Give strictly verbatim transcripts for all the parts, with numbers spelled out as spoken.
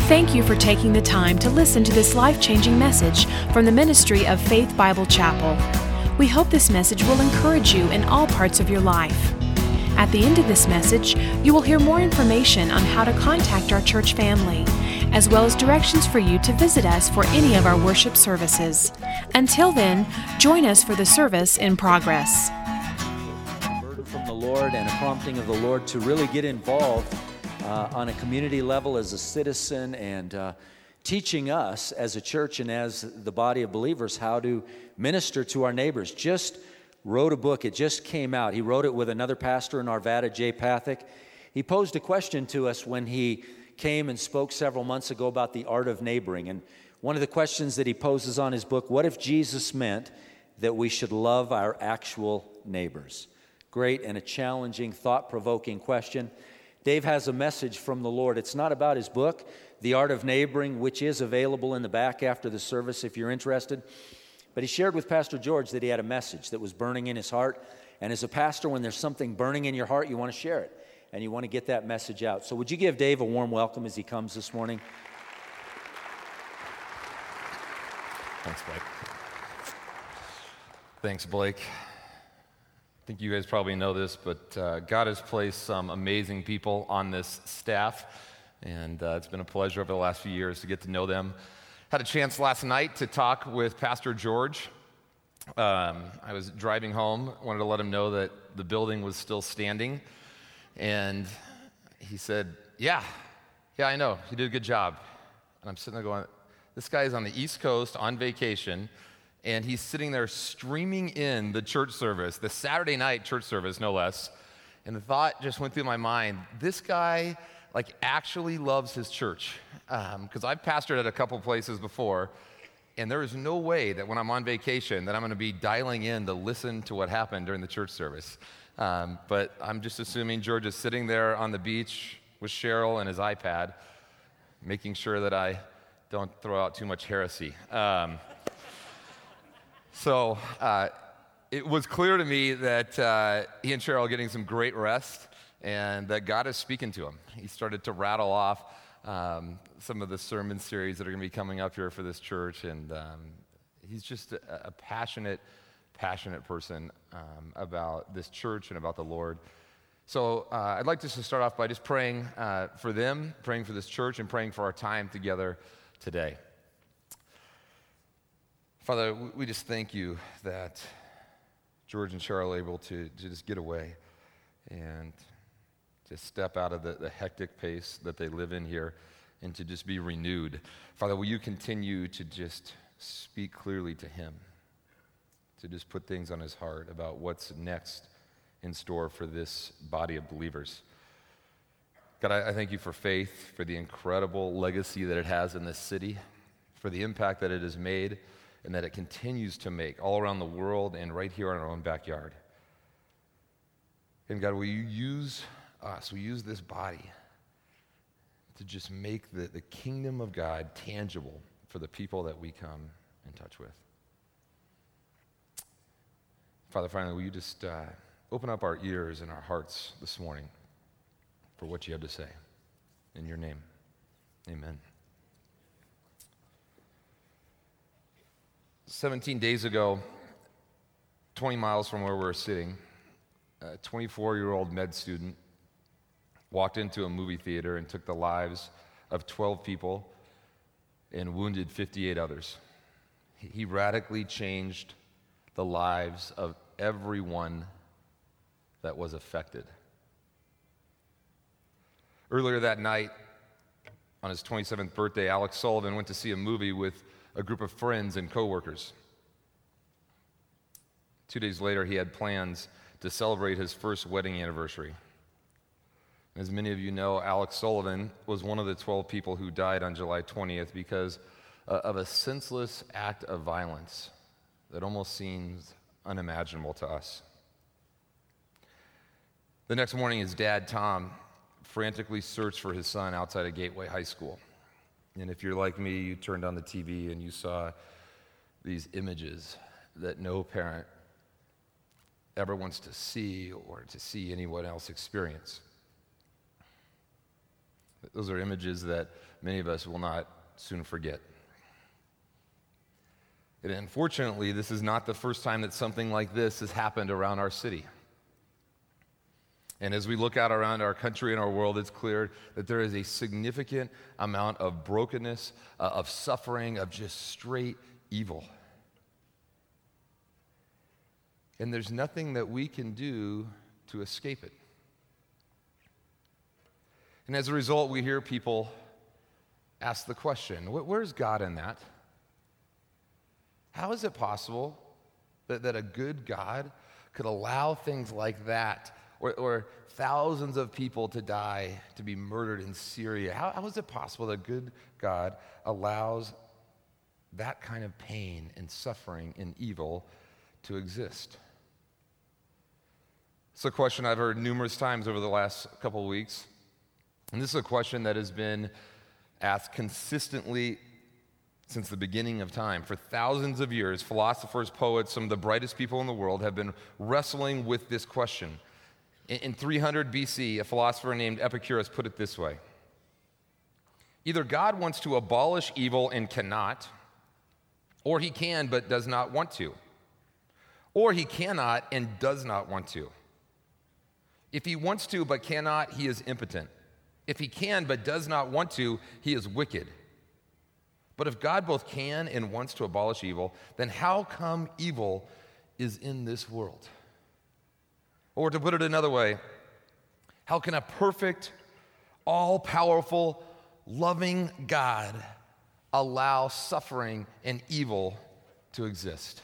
Thank you for taking the time to listen to this life-changing message from the ministry of Faith Bible Chapel. We hope this message will encourage you in all parts of your life. At the end of this message, you will hear more information on how to contact our church family, as well as directions for you to visit us for any of our worship services. Until then, join us for the service in progress. A burden from the Lord and a prompting of the Lord to really get involved uh, on a community level as a citizen, and uh, teaching us as a church and as the body of believers how to minister to our neighbors. Just wrote a book. It just came out. He wrote it with another pastor in Arvada, Jay Pathak. He posed a question to us when he came and spoke several months ago about the art of neighboring. And one of the questions that he poses on his book, what if Jesus meant that we should love our actual neighbors? Great and a challenging, thought-provoking question. Dave has a message from the Lord. It's not about his book, The Art of Neighboring, which is available in the back after the service if you're interested. But he shared with Pastor George that he had a message that was burning in his heart. And as a pastor, when there's something burning in your heart, you want to share it. And you want to get that message out. So would you give Dave a warm welcome as he comes this morning? Thanks, Blake. Thanks, Blake. I think you guys probably know this, but uh, God has placed some amazing people on this staff. And uh, it's been a pleasure over the last few years to get to know them. Had a chance last night to talk with Pastor George. Um, I was driving home, wanted to let him know that the building was still standing. And he said, yeah, yeah, I know, you did a good job. And I'm sitting there going, this guy is on the East Coast on vacation, and he's sitting there streaming in the church service, the Saturday night church service, no less. And the thought just went through my mind, this guy like actually loves his church. Because um, I've pastored at a couple places before, and there is no way that when I'm on vacation that I'm going to be dialing in to listen to what happened during the church service. Um, but I'm just assuming George is sitting there on the beach with Cheryl and his iPad, making sure that I don't throw out too much heresy. Um, so uh, it was clear to me that uh, he and Cheryl are getting some great rest, and that God is speaking to him. He started to rattle off um, some of the sermon series that are going to be coming up here for this church, and um, he's just a, a passionate, passionate person um, about this church and about the Lord. So uh, I'd like to just start off by just praying uh, for them, praying for this church, and praying for our time together today. Father, we just thank you that George and Cheryl are able to, to just get away and to step out of the, the hectic pace that they live in here and to just be renewed. Father, will you continue to just speak clearly to him, to just put things on his heart about what's next in store for this body of believers. God, I, I thank you for Faith, for the incredible legacy that it has in this city, for the impact that it has made and that it continues to make all around the world and right here in our own backyard. And God, will you use us, we use this body to just make the, the kingdom of God tangible for the people that we come in touch with. Father, finally, will you just uh, open up our ears and our hearts this morning for what you have to say. In your name, amen. seventeen days ago, twenty miles from where we're sitting, a twenty-four-year-old med student walked into a movie theater and took the lives of twelve people and wounded fifty-eight others. He radically changed the lives of everyone that was affected. Earlier that night, on his twenty-seventh birthday, Alex Sullivan went to see a movie with a group of friends and coworkers. Two days later, he had plans to celebrate his first wedding anniversary. As many of you know, Alex Sullivan was one of the twelve people who died on July twentieth because uh, of a senseless act of violence that almost seems unimaginable to us. The next morning, his dad, Tom, frantically searched for his son outside of Gateway High School. And if you're like me, you turned on the T V and you saw these images that no parent ever wants to see or to see anyone else experience. those are images that many of us will not soon forget. And unfortunately, this is not the first time that something like this has happened around our city. And as we look out around our country and our world, it's clear that there is a significant amount of brokenness, uh, of suffering, of just straight evil. And there's nothing that we can do to escape it. And as a result, we hear people ask the question, where's God in that? How is it possible that, that a good God could allow things like that, or, or thousands of people to die, to be murdered in Syria? How, how is it possible that a good God allows that kind of pain and suffering and evil to exist? It's a question I've heard numerous times over the last couple of weeks. And this is a question that has been asked consistently since the beginning of time. For thousands of years, philosophers, poets, some of the brightest people in the world have been wrestling with this question. In, in three hundred B C, a philosopher named Epicurus put it this way: either God wants to abolish evil and cannot, or he can but does not want to, or he cannot and does not want to. If he wants to but cannot, he is impotent. If he can but does not want to, he is wicked. But if God both can and wants to abolish evil, then how come evil is in this world? Or to put it another way, how can a perfect, all-powerful, loving God allow suffering and evil to exist?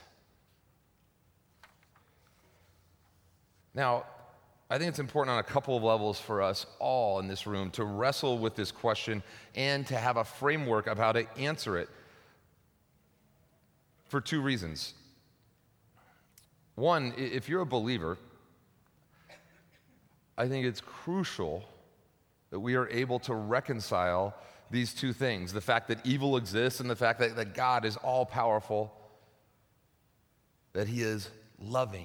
Now, I think it's important on a couple of levels for us all in this room to wrestle with this question and to have a framework of how to answer it for two reasons. One, if you're a believer, I think it's crucial that we are able to reconcile these two things, the fact that evil exists and the fact that, that God is all-powerful, that he is loving.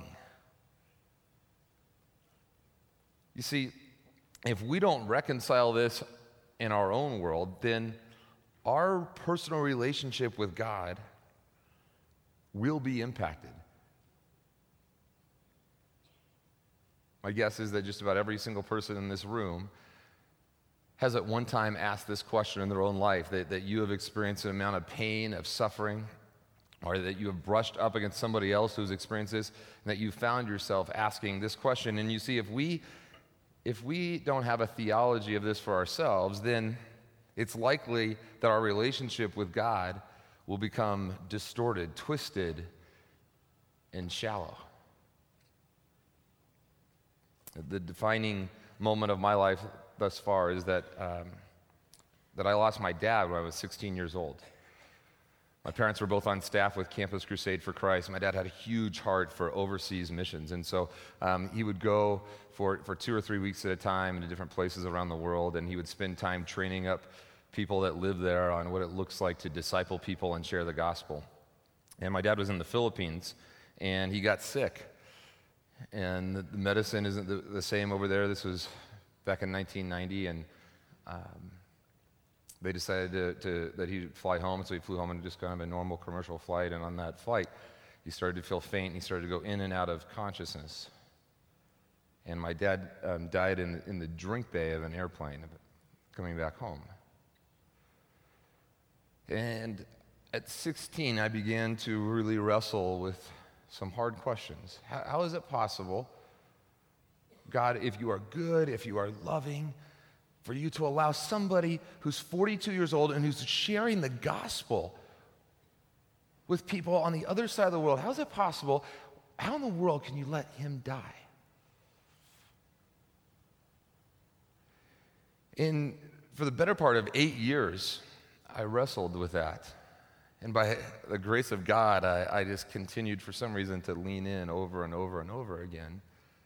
You see, if we don't reconcile this in our own world, then our personal relationship with God will be impacted. My guess is that just about every single person in this room has at one time asked this question in their own life, that, that you have experienced an amount of pain, of suffering, or that you have brushed up against somebody else who's experienced this, and that you found yourself asking this question. And you see, if we If we don't have a theology of this for ourselves, then it's likely that our relationship with God will become distorted, twisted, and shallow. The defining moment of my life thus far is that, um, that I lost my dad when I was sixteen years old. My parents were both on staff with Campus Crusade for Christ. My dad had a huge heart for overseas missions, and so um, he would go for, for two or three weeks at a time into different places around the world, and he would spend time training up people that live there on what it looks like to disciple people and share the gospel. And my dad was in the Philippines, and he got sick, and the, the medicine isn't the, the same over there. This was back in nineteen ninety, and um, they decided to, to, that he'd fly home, so he flew home on just kind of a normal commercial flight, and on that flight, he started to feel faint, and he started to go in and out of consciousness. And my dad um, died in, in the drink bay of an airplane coming back home. And at sixteen, I began to really wrestle with some hard questions. How, how is it possible, God, if you are good, if you are loving, for you to allow somebody who's forty-two years old and who's sharing the gospel with people on the other side of the world, how is it possible? How in the world can you let him die? In, for the better part of eight years, I wrestled with that. And by the grace of God, I, I just continued for some reason to lean in over and over and over again.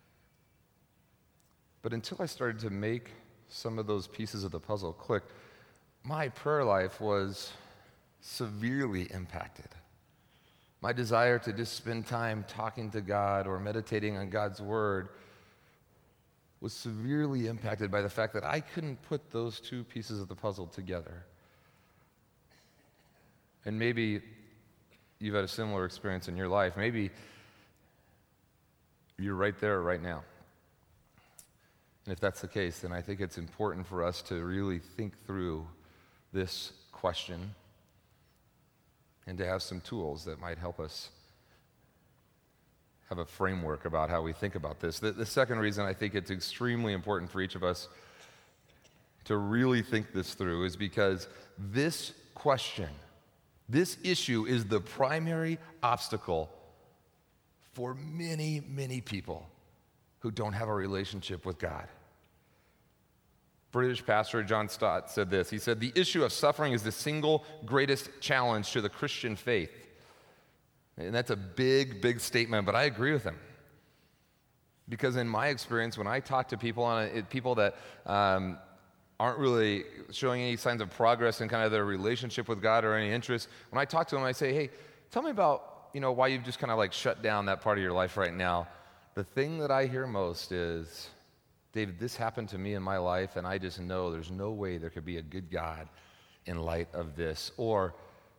But until I started to make some of those pieces of the puzzle click, my prayer life was severely impacted. My desire to just spend time talking to God or meditating on God's word was severely impacted by the fact that I couldn't put those two pieces of the puzzle together. And maybe you've had a similar experience in your life. Maybe you're right there right now. And if that's the case, then I think it's important for us to really think through this question and to have some tools that might help us have a framework about how we think about this. The, the second reason I think it's extremely important for each of us to really think this through is because this question, this issue is the primary obstacle for many, many people who don't have a relationship with God. British pastor John Stott said this. He said, "The issue of suffering is the single greatest challenge to the Christian faith." And that's a big, big statement, but I agree with him. Because in my experience, when I talk to people, on a, people that um, aren't really showing any signs of progress in kind of their relationship with God or any interest, when I talk to them, I say, "Hey, tell me about, you know, why you've just kind of like shut down that part of your life right now." The thing that I hear most is, "David, this happened to me in my life, and I just know there's no way there could be a good God in light of this." Or,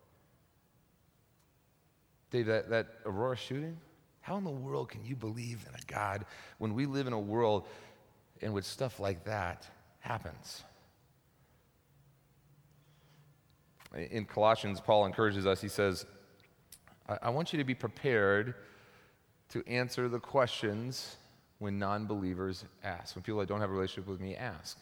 "Dave, that, that Aurora shooting, how in the world can you believe in a God when we live in a world in which stuff like that happens?" In Colossians, Paul encourages us. He says, I, I want you to be prepared to answer the questions when non-believers ask, when people that don't have a relationship with me ask.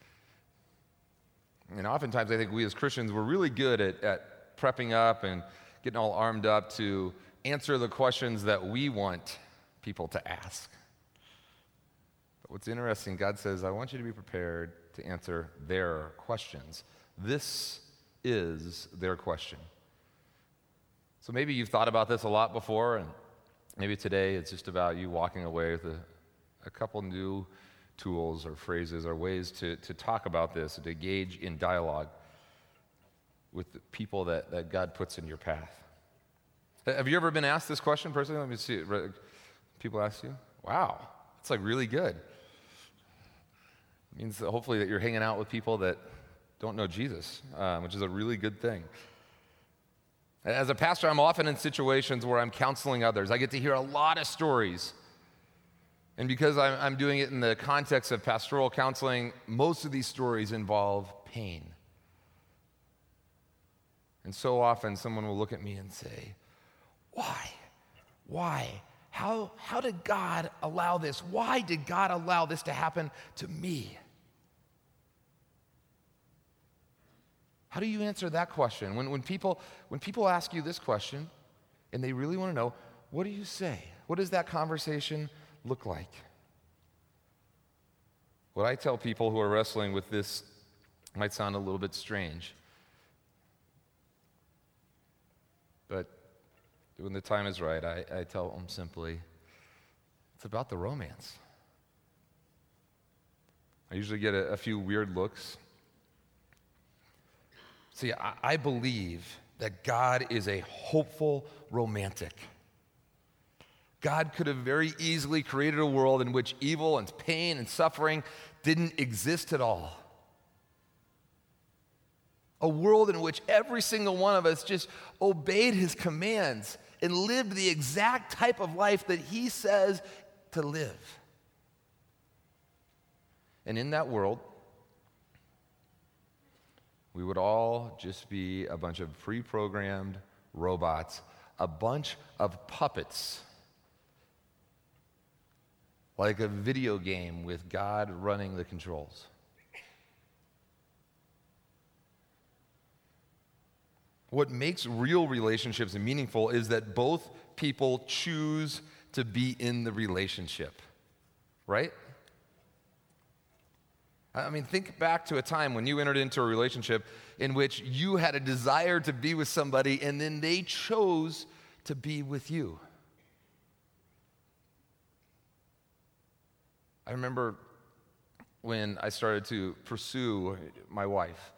And oftentimes I think we as Christians, we're really good at, at prepping up and getting all armed up to answer the questions that we want people to ask. But what's interesting, God says, I want you to be prepared to answer their questions. This is their question. So maybe you've thought about this a lot before, and maybe today it's just about you walking away with a, a couple new tools or phrases or ways to, to talk about this, to engage in dialogue with the people that, that God puts in your path. Have you ever been asked this question personally? Let me see it. People ask you? Wow, it's like really good. It means that hopefully that you're hanging out with people that don't know Jesus, um, which is a really good thing. As a pastor, I'm often in situations where I'm counseling others. I get to hear a lot of stories. And because I'm, I'm doing it in the context of pastoral counseling, most of these stories involve pain. And so often someone will look at me and say, why? Why? How, how did God allow this? Why did God allow this to happen to me? How do you answer that question? When, when, people, when people ask you this question and they really want to know, what do you say? What does that conversation look like? What I tell people who are wrestling with this might sound a little bit strange, but when the time is right, I, I tell them simply, it's about the romance. I usually get a, a few weird looks. See, I, I believe that God is a hopeful romantic. God could have very easily created a world in which evil and pain and suffering didn't exist at all. A world in which every single one of us just obeyed his commands and lived the exact type of life that he says to live. And in that world, we would all just be a bunch of pre-programmed robots, a bunch of puppets, like a video game with God running the controls. What makes real relationships meaningful is that both people choose to be in the relationship, right? I mean, think back to a time when you entered into a relationship in which you had a desire to be with somebody and then they chose to be with you. I remember when I started to pursue my wife.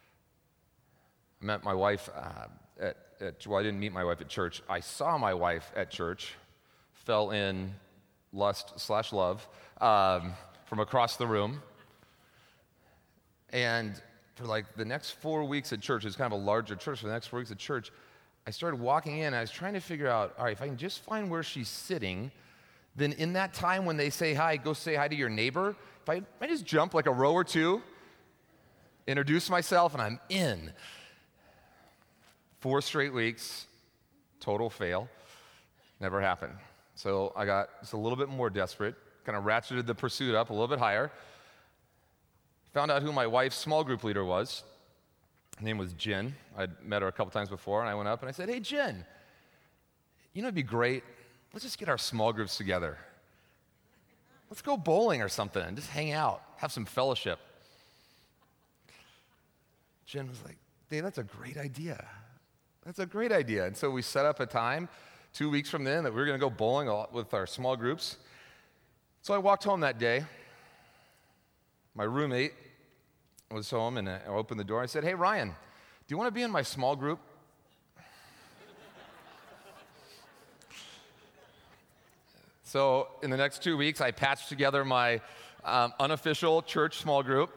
I met my wife uh, at, at, well, I didn't meet my wife at church. I saw my wife at church, fell in lust slash love um, from across the room. And for like the next four weeks at church, it's kind of a larger church, for the next four weeks at church, I started walking in, and I was trying to figure out, all right, if I can just find where she's sitting, then in that time when they say hi, go say hi to your neighbor. If I, if I just jump like a row or two, introduce myself, and I'm in. Four straight weeks, total fail. Never happened. So I got just a little bit more desperate, kind of ratcheted the pursuit up a little bit higher. Found out who my wife's small group leader was. Her name was Jen. I'd met her a couple times before, and I went up and I said, hey, Jen, you know, it'd be great. Let's just get our small groups together. Let's go bowling or something and just hang out, have some fellowship. Jen was like, Dave, that's a great idea. That's a great idea. And so we set up a time two weeks from then that we were going to go bowling with our small groups. So I walked home that day. My roommate was home, and I opened the door. I said, hey, Ryan, do you want to be in my small group? So in the next two weeks, I patched together my um, unofficial church small group,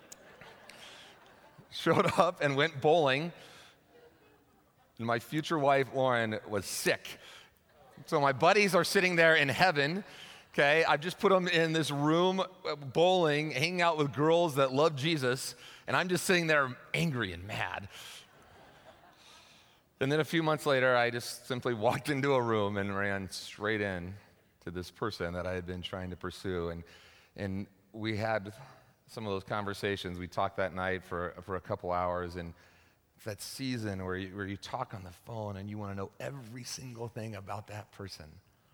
showed up and went bowling, and my future wife, Lauren, was sick. So my buddies are sitting there in heaven. Okay, I've just put them in this room bowling, hanging out with girls that love Jesus, and I'm just sitting there angry and mad. And then a few months later, I just simply walked into a room and ran straight in to this person that I had been trying to pursue. And, and we had some of those conversations. We talked that night for, for a couple hours, and it's that season where you, where you talk on the phone and you want to know every single thing about that person.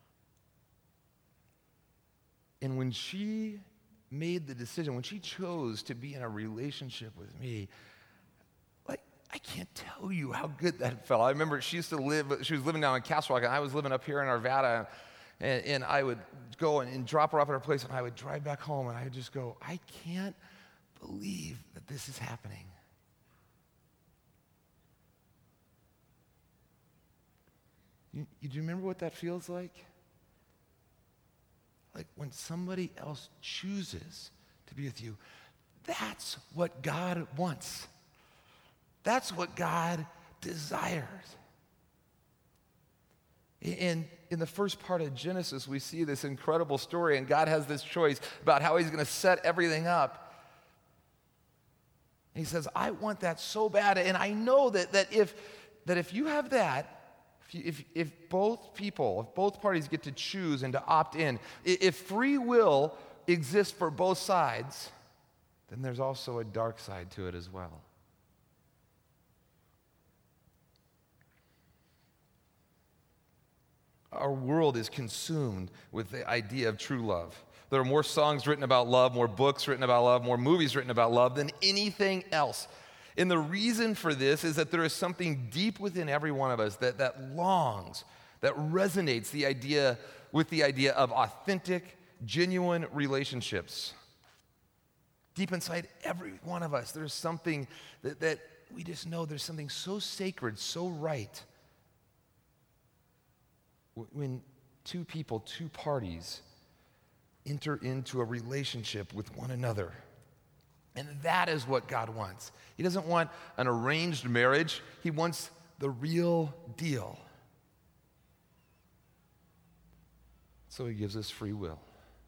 And when she made the decision, when she chose to be in a relationship with me, like, I can't tell you how good that felt. I remember she used to live, she was living down in Castle Rock, and I was living up here in Arvada, and, and I would go and, and drop her off at her place, and I would drive back home, and I would just go, I can't believe that this is happening. You, you, do you remember what that feels like? Like when somebody else chooses to be with you, that's what God wants. That's what God desires. In, in the first part of Genesis, we see this incredible story, and God has this choice about how he's going to set everything up. And he says, I want that so bad, and I know that, that, if, that if you have that, If, if, if both people, if both parties get to choose and to opt in, if free will exists for both sides, then there's also a dark side to it as well. Our world is consumed with the idea of true love. There are more songs written about love, more books written about love, more movies written about love than anything else. And the reason for this is that there is something deep within every one of us that, that longs, that resonates the idea with the idea of authentic, genuine relationships. Deep inside every one of us, there's something that, that we just know there's something so sacred, so right. When two people, two parties, enter into a relationship with one another. And that is what God wants. He doesn't want an arranged marriage. He wants the real deal. So he gives us free will.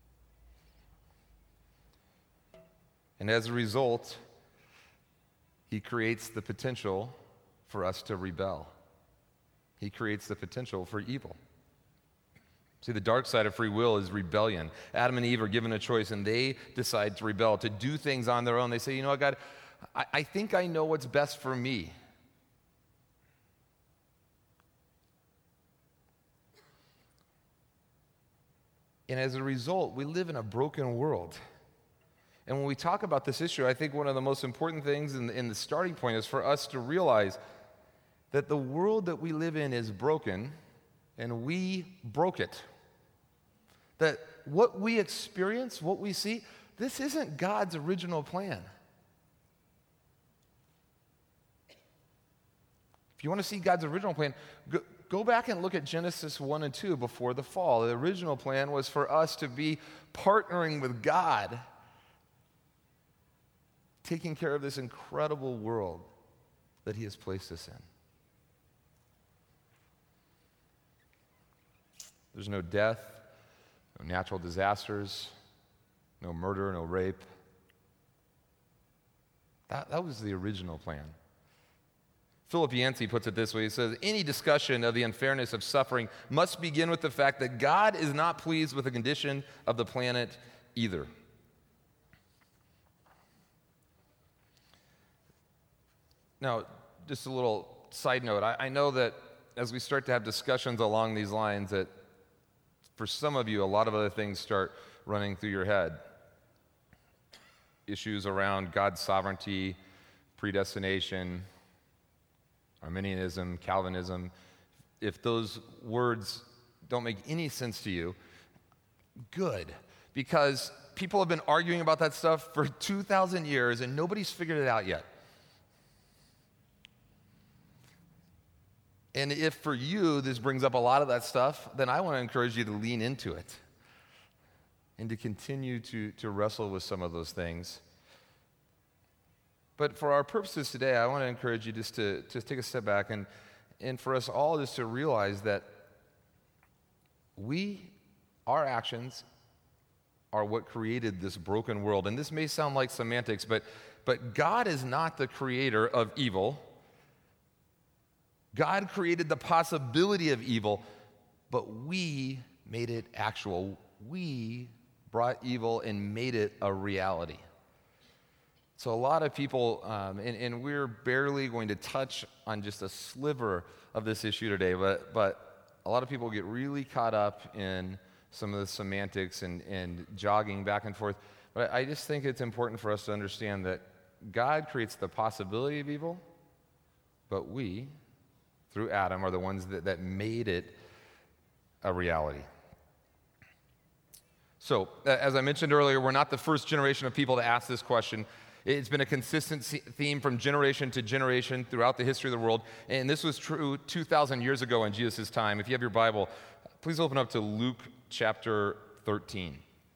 And as a result, he creates the potential for us to rebel. He creates the potential for evil. See, the dark side of free will is rebellion. Adam and Eve are given a choice, and they decide to rebel, to do things on their own. They say, you know what, God, I, I think I know what's best for me. And as a result, we live in a broken world. And when we talk about this issue, I think one of the most important things in, in the starting point is for us to realize that the world that we live in is broken, and we broke it. That what we experience, what we see, this isn't God's original plan. If you want to see God's original plan, go, go back and look at Genesis one and two before the fall. The original plan was for us to be partnering with God, taking care of this incredible world that he has placed us in. There's no death, no natural disasters, no murder, no rape. That, that was the original plan. Philip Yancey puts it this way. He says, any discussion of the unfairness of suffering must begin with the fact that God is not pleased with the condition of the planet either. Now, just a little side note. I, I know that as we start to have discussions along these lines, that for some of you, a lot of other things start running through your head. Issues around God's sovereignty, predestination, Arminianism, Calvinism. If those words don't make any sense to you, good, because people have been arguing about that stuff for two thousand years and nobody's figured it out yet. And if for you this brings up a lot of that stuff, then I want to encourage you to lean into it and to continue to, to wrestle with some of those things. But for our purposes today, I want to encourage you just to, to take a step back and, and for us all just to realize that we, our actions, are what created this broken world. And this may sound like semantics, but, but God is not the creator of evil. God created the possibility of evil, but we made it actual. We brought evil and made it a reality. So a lot of people, um, and, and we're barely going to touch on just a sliver of this issue today, but, but a lot of people get really caught up in some of the semantics and, and jogging back and forth. But I just think it's important for us to understand that God creates the possibility of evil, but we, through Adam, are the ones that, that made it a reality. So, as I mentioned earlier, we're not the first generation of people to ask this question. It's been a consistent theme from generation to generation throughout the history of the world, and this was true two thousand years ago in Jesus' time. If you have your Bible, please open up to Luke chapter thirteen.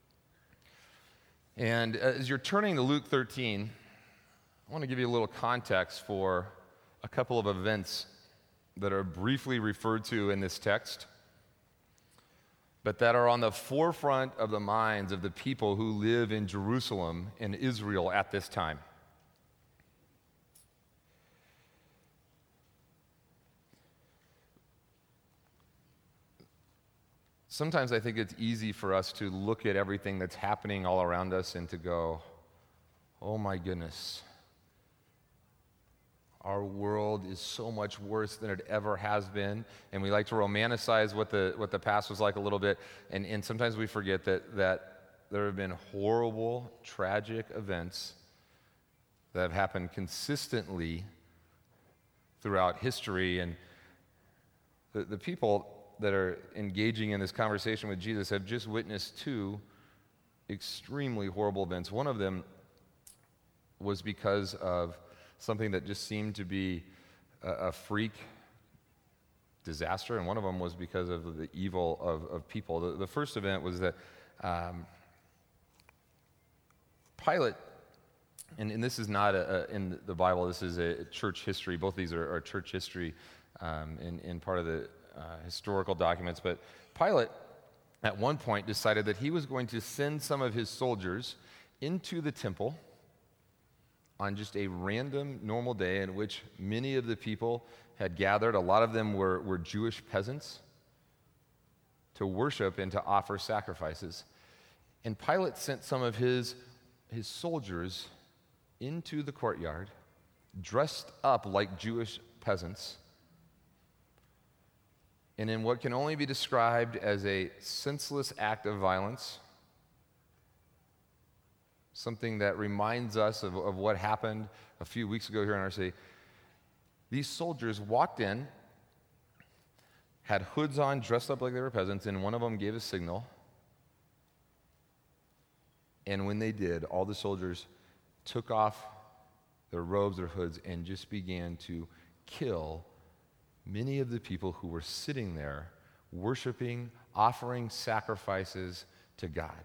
And as you're turning to Luke thirteen, I want to give you a little context for a couple of events that are briefly referred to in this text, but that are on the forefront of the minds of the people who live in Jerusalem and Israel at this time. Sometimes I think it's easy for us to look at everything that's happening all around us and to go, oh my goodness, our world is so much worse than it ever has been, and we like to romanticize what the what the past was like a little bit, and, and sometimes we forget that, that there have been horrible, tragic events that have happened consistently throughout history, and the, the people that are engaging in this conversation with Jesus have just witnessed two extremely horrible events. One of them was because of something that just seemed to be a, a freak disaster, and one of them was because of the evil of, of people. The, the first event was that um, Pilate, and, and this is not a, a, in the Bible, this is a church history. Both of these are, are church history um, in, in part of the uh, historical documents, but Pilate at one point decided that he was going to send some of his soldiers into the temple on just a random, normal day in which many of the people had gathered. A lot of them were, were Jewish peasants, to worship and to offer sacrifices. And Pilate sent some of his, his soldiers into the courtyard, dressed up like Jewish peasants, and in what can only be described as a senseless act of violence, something that reminds us of, of what happened a few weeks ago here in our city. These soldiers walked in, had hoods on, dressed up like they were peasants, and one of them gave a signal. And when they did, all the soldiers took off their robes, their hoods, and just began to kill many of the people who were sitting there worshiping, offering sacrifices to God.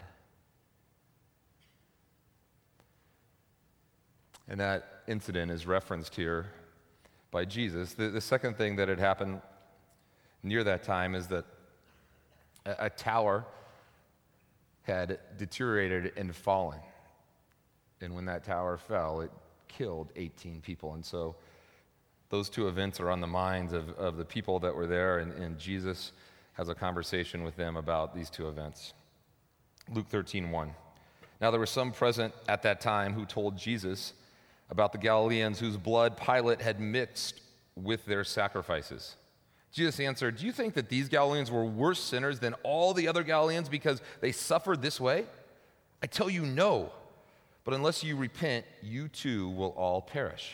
And that incident is referenced here by Jesus. The, the second thing that had happened near that time is that a, a tower had deteriorated and fallen. And when that tower fell, it killed eighteen people. And so those two events are on the minds of, of the people that were there, and, and Jesus has a conversation with them about these two events. Luke thirteen one. Now there were some present at that time who told Jesus about the Galileans whose blood Pilate had mixed with their sacrifices. Jesus answered, "Do you think that these Galileans were worse sinners than all the other Galileans because they suffered this way? I tell you, no. But unless you repent, you too will all perish."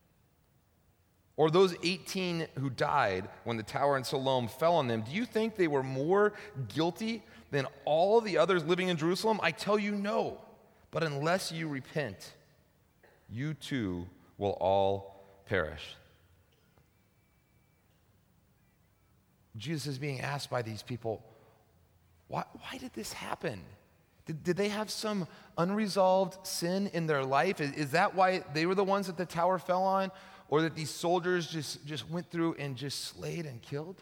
Or those eighteen who died when the tower in Siloam fell on them, do you think they were more guilty than all the others living in Jerusalem? I tell you, no. But unless you repent, you too will all perish. Jesus is being asked by these people, why, why did this happen? Did, did they have some unresolved sin in their life? Is, is that why they were the ones that the tower fell on? Or that these soldiers just, just went through and just slayed and killed?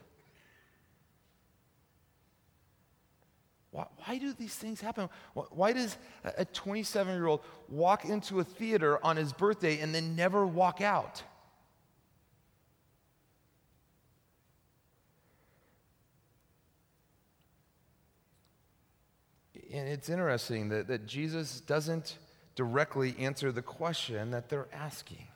Why, why do these things happen? Why, why does a twenty-seven-year-old walk into a theater on his birthday and then never walk out? And it's interesting that, that Jesus doesn't directly answer the question that they're asking.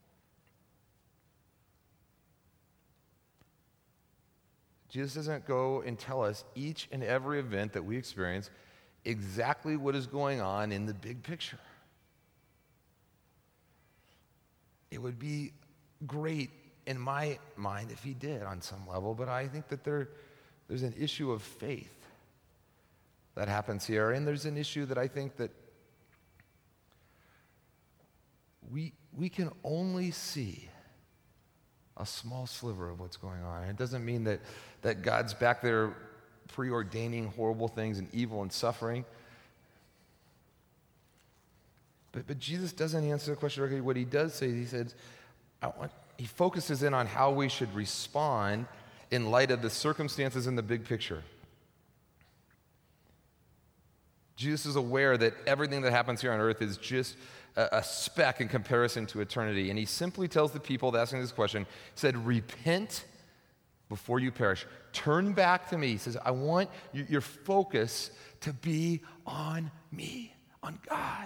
Jesus doesn't go and tell us each and every event that we experience exactly what is going on in the big picture. It would be great in my mind if he did on some level, but I think that there, there's an issue of faith that happens here, and there's an issue that I think that we, we can only see a small sliver of what's going on. And it doesn't mean that, that God's back there preordaining horrible things and evil and suffering. But, but Jesus doesn't answer the question directly. What he does say, he says, I want, he focuses in on how we should respond in light of the circumstances in the big picture. Jesus is aware that everything that happens here on earth is just a, a speck in comparison to eternity. And he simply tells the people asking this question, he said, repent before you perish. Turn back to me. He says, I want you, your focus to be on me, on God.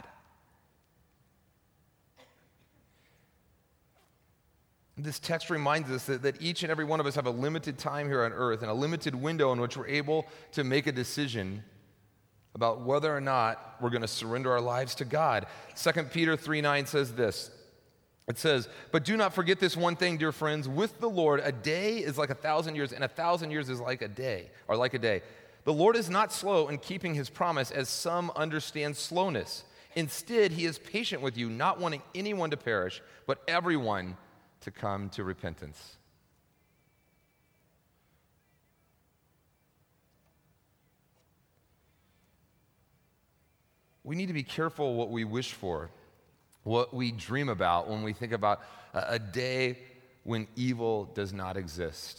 This text reminds us that, that each and every one of us have a limited time here on earth and a limited window in which we're able to make a decision about whether or not we're going to surrender our lives to God. Second Peter three nine says this. It says, but do not forget this one thing, dear friends. With the Lord, a day is like a thousand years, and a thousand years is like a day, or like a day. The Lord is not slow in keeping his promise, as some understand slowness. Instead, he is patient with you, not wanting anyone to perish, but everyone to come to repentance. We need to be careful what we wish for, what we dream about when we think about a, a day when evil does not exist.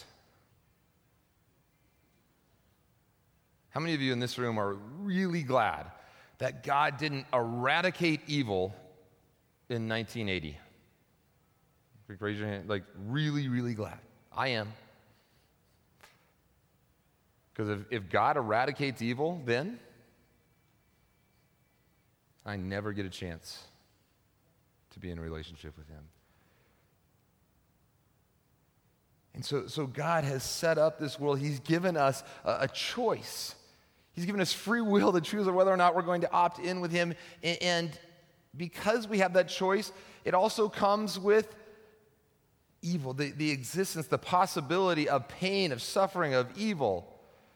How many of you in this room are really glad that God didn't eradicate evil in nineteen eighty? Raise your hand, like really, really glad. I am. Because if, if God eradicates evil, then I never get a chance to be in a relationship with him. And so, so God has set up this world. He's given us a, a choice. He's given us free will to choose whether or not we're going to opt in with him. And, and because we have that choice, it also comes with evil, the, the existence, the possibility of pain, of suffering, of evil.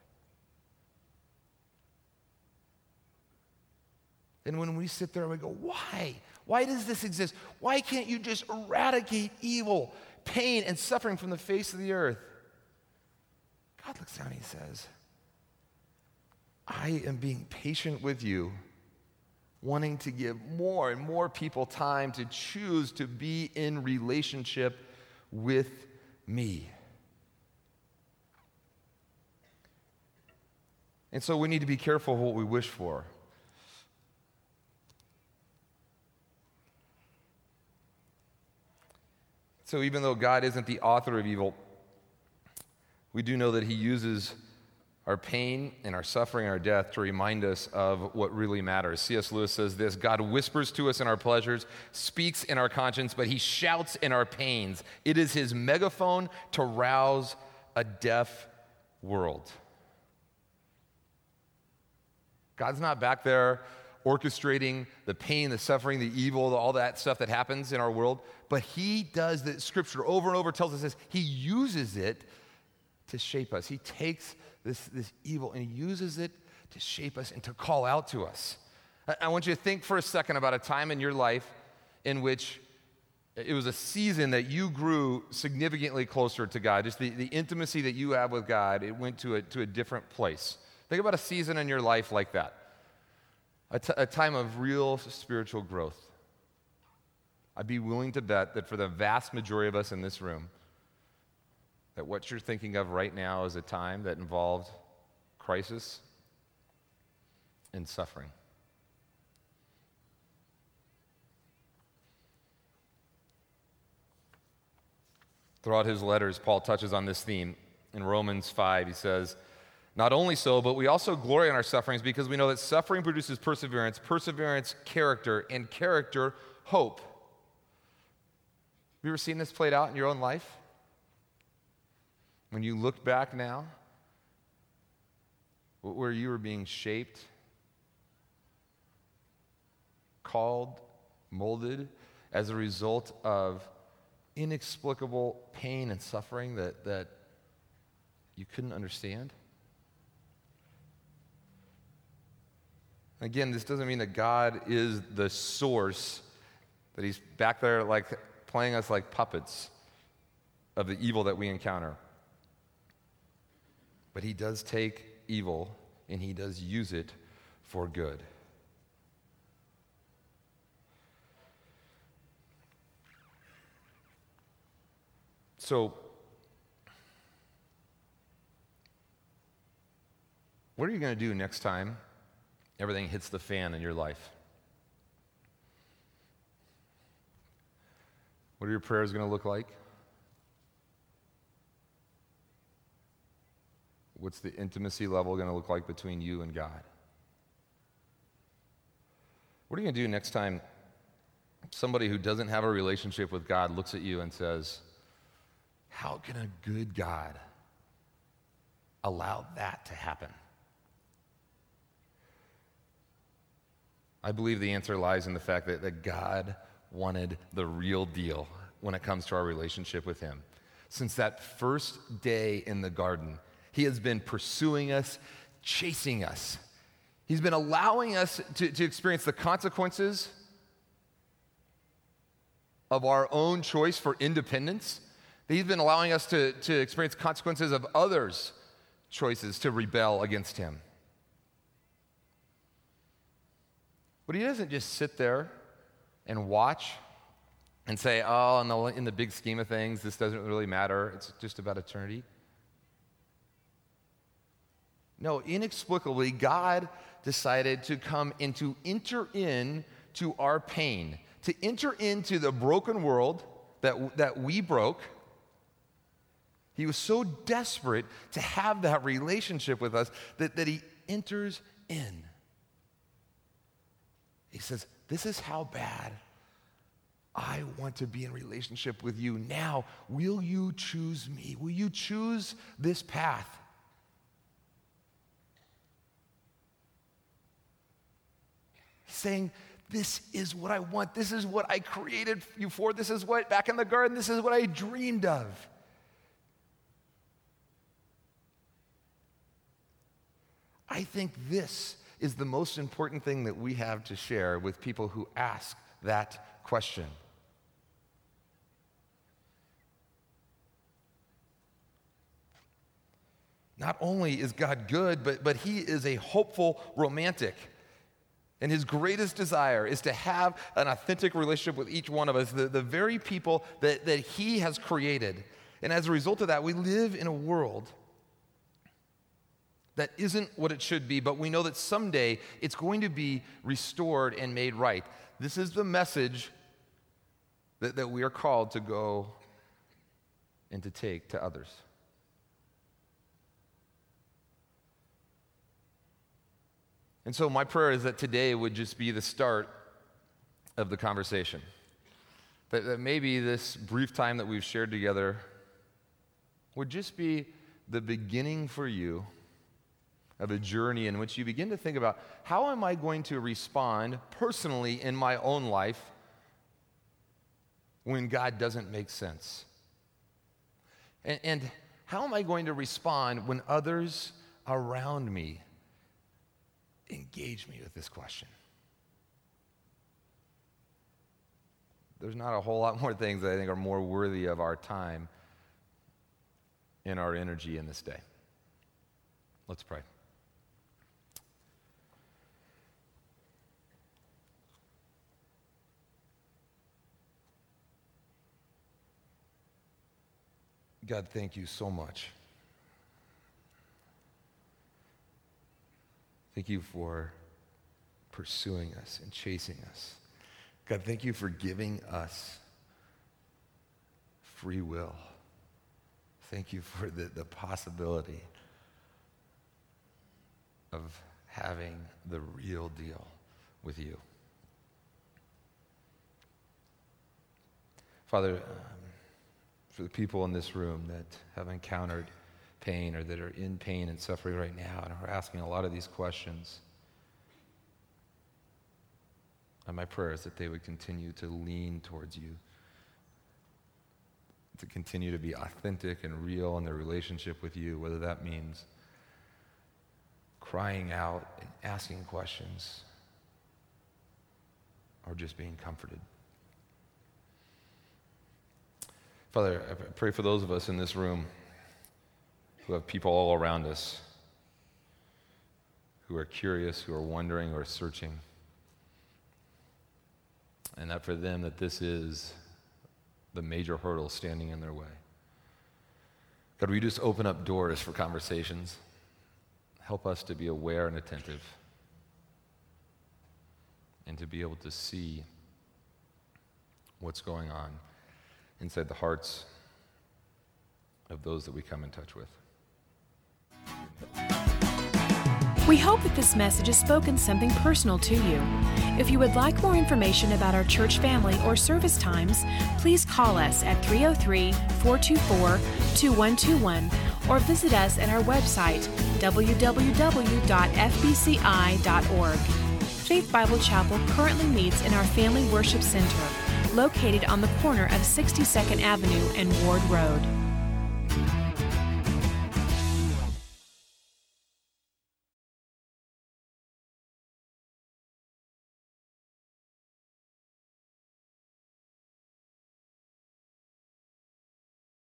And when we sit there and we go, why? Why does this exist? Why can't you just eradicate evil? pain and suffering from the face of the earth. God looks down and he says, I am being patient with you, wanting to give more and more people time to choose to be in relationship with me. And so we need to be careful of what we wish for. So even though God isn't the author of evil, we do know that he uses our pain and our suffering and our death to remind us of what really matters. C S Lewis says this, God whispers to us in our pleasures, speaks in our conscience, but he shouts in our pains. It is his megaphone to rouse a deaf world. God's not back there orchestrating the pain, the suffering, the evil, all that stuff that happens in our world, but he does that. Scripture over and over tells us this. He uses it to shape us. He takes this, this evil and he uses it to shape us and to call out to us. I, I want you to think for a second about a time in your life in which it was a season that you grew significantly closer to God. Just the, the intimacy that you have with God, it went to a, to a different place. Think about a season in your life like that. A, t- a time of real spiritual growth. I'd be willing to bet that for the vast majority of us in this room, that what you're thinking of right now is a time that involved crisis and suffering. Throughout his letters, Paul touches on this theme. In Romans five, he says, not only so, but we also glory in our sufferings because we know that suffering produces perseverance, perseverance, character, and character, hope. Have you ever seen this played out in your own life? When you look back now, where you were being shaped, called, molded as a result of inexplicable pain and suffering that, that you couldn't understand? Again, this doesn't mean that God is the source, that he's back there like playing us like puppets of the evil that we encounter. But he does take evil and he does use it for good. So, what are you going to do next time everything hits the fan in your life? What are your prayers going to look like? What's the intimacy level going to look like between you and God? What are you going to do next time somebody who doesn't have a relationship with God looks at you and says, how can a good God allow that to happen? I believe the answer lies in the fact that, that God wanted the real deal when it comes to our relationship with him. Since that first day in the garden, he has been pursuing us, chasing us. He's been allowing us to, to experience the consequences of our own choice for independence. He's been allowing us to, to experience consequences of others' choices to rebel against him. But he doesn't just sit there and watch and say, oh, in the, in the big scheme of things, this doesn't really matter. It's just about eternity. No, inexplicably, God decided to come and to enter into our pain, to enter into the broken world that, that we broke. He was so desperate to have that relationship with us that, that he enters in. He says, this is how bad I want to be in relationship with you. Now, will you choose me? Will you choose this path? He's saying, this is what I want. This is what I created you for. This is what, back in the garden, this is what I dreamed of. I think this is the most important thing that we have to share with people who ask that question. Not only is God good, but, but he is a hopeful romantic. And his greatest desire is to have an authentic relationship with each one of us, the, the very people that, that he has created. And as a result of that, we live in a world that isn't what it should be, but we know that someday it's going to be restored and made right. This is the message that, that we are called to go and to take to others. And so my prayer is that today would just be the start of the conversation. That, that maybe this brief time that we've shared together would just be the beginning for you of a journey in which you begin to think about, how am I going to respond personally in my own life when God doesn't make sense? And, and how am I going to respond when others around me engage me with this question? There's not a whole lot more things that I think are more worthy of our time and our energy in this day. Let's pray. God, thank you so much. Thank you for pursuing us and chasing us. God, thank you for giving us free will. Thank you for the, the possibility of having the real deal with you. Father, um, for the people in this room that have encountered pain or that are in pain and suffering right now and are asking a lot of these questions, and my prayer is that they would continue to lean towards you, to continue to be authentic and real in their relationship with you, whether that means crying out and asking questions or just being comforted. Father, I pray for those of us in this room who have people all around us who are curious, who are wondering, or searching. And that for them, that this is the major hurdle standing in their way. God, will you just open up doors for conversations? Help us to be aware and attentive and to be able to see what's going on inside the hearts of those that we come in touch with. We hope that this message has spoken something personal to you. If you would like more information about our church family or service times, please call us at three oh three, four two four, two one two one or visit us at our website, w w w dot f b c i dot org. Faith Bible Chapel currently meets in our Family Worship Center, located on the corner of sixty-second Avenue and Ward Road.